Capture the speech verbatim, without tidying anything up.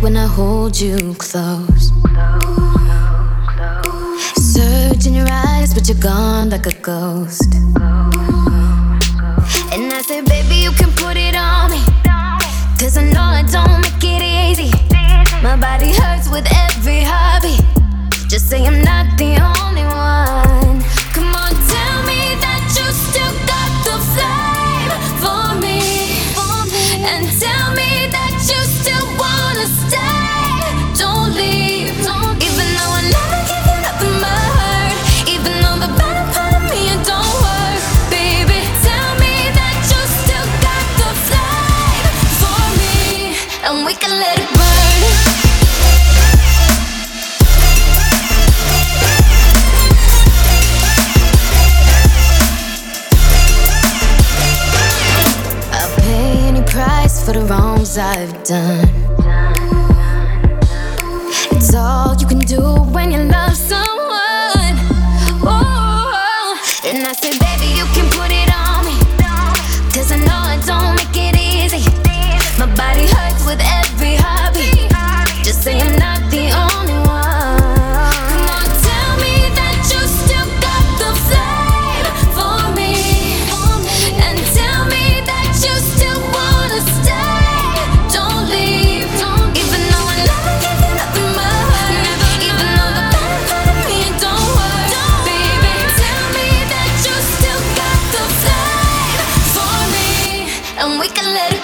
when I hold you close. Search in your eyes, but you're gone like a ghost. And I say, baby, you can put it on me, 'cause I know I don't make it easy. My body hurts with every hobby. Just say I'm not the only one. Come on, tell me that you still got the flame for me, and tell me that you still wanna stay. Don't leave, even though I never give you nothing but hurt, even though the better part of me it don't work. Baby, tell me that you still got the flame for me, and we can let it burn. Price for the wrongs I've done. It's all you can do when you love someone. Oh, and I say, baby, you can put it on me, 'cause I know I don't make it easy. My body hurts with every hobby. Just say I'm not the only one. Come on, tell me that you still got the flame for me, and tell me that you still wanna stay. Don't leave, even though I never give you nothing but hurt, even though the better part of me it don't work. Baby, tell me that you still got the flame for me, and we can let it